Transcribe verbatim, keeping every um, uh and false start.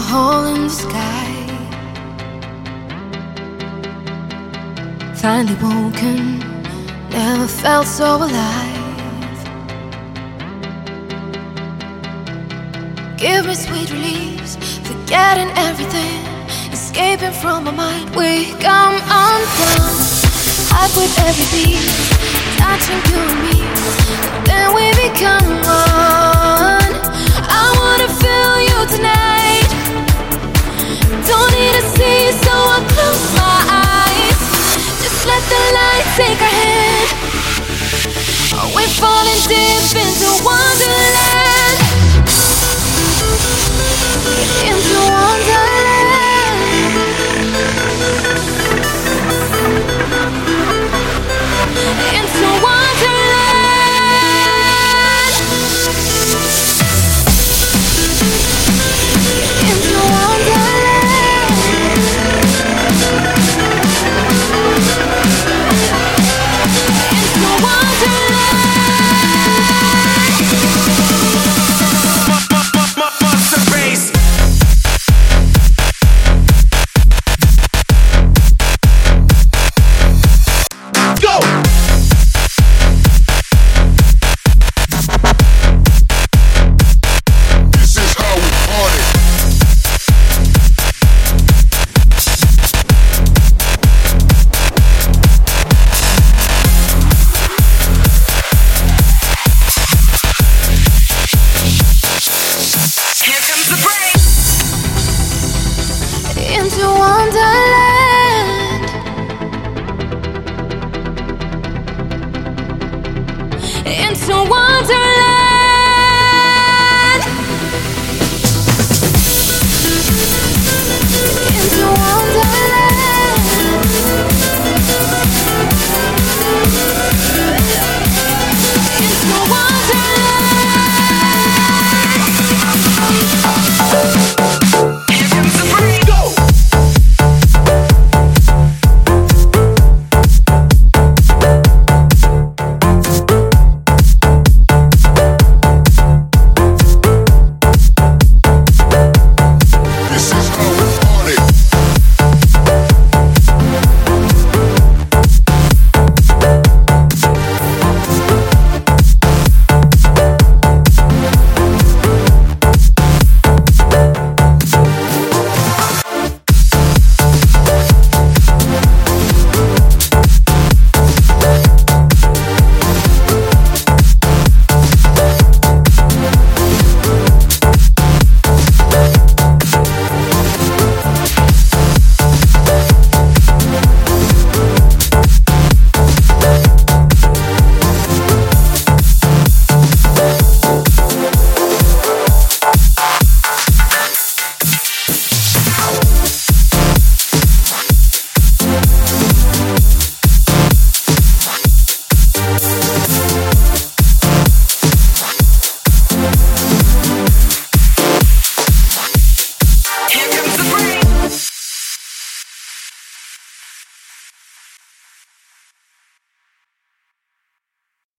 hole in the sky. Finally woken, never felt so alive. Give me sweet reliefs, forgetting everything, escaping from my mind. We come undone, hype with every beat, touching you and me, then we become one. I wanna feel you tonight, don't need to see, so I close my eyes. Just let the light take our hand. We're falling deep into wonderland, into wonderland, into wonderland, into wonderland, into wonderland. Monster bass. Go. This is how we party. Here comes the break. Into wonderland, into